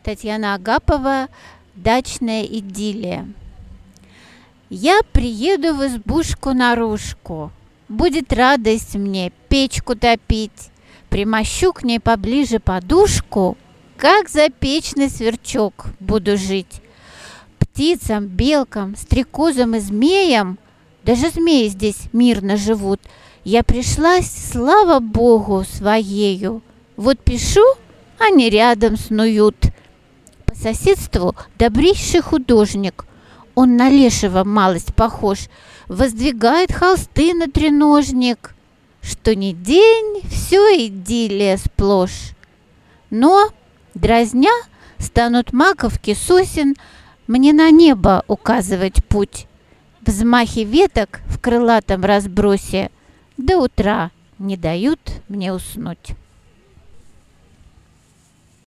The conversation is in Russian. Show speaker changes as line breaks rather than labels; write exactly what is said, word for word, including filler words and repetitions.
Татьяна Агапова, «Дачная идиллия». Я приеду в избушку наружку, будет радость мне печку топить, примощу к ней поближе подушку, как запечный сверчок буду жить. Птицам, белкам, стрекозам и змеям, даже змеи здесь мирно живут, я пришлась, слава Богу, своею. Вот пишу, они рядом снуют. По соседству добрейший художник, он на лешего малость похож, воздвигает холсты на треножник. Что ни день, все идиллия сплошь. Но, дразня, станут маковки сосен мне на небо указывать путь. Взмахи веток в крылатом разбросе до утра не дают мне уснуть.